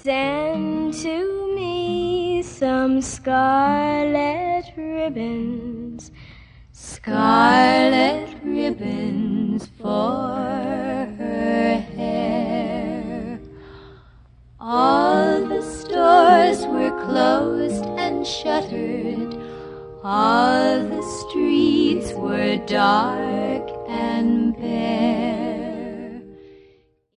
Send to me some scarlet ribbons, scarlet ribbons for her hair. All the stores were closed and shuttered, all the streets were dark and bare.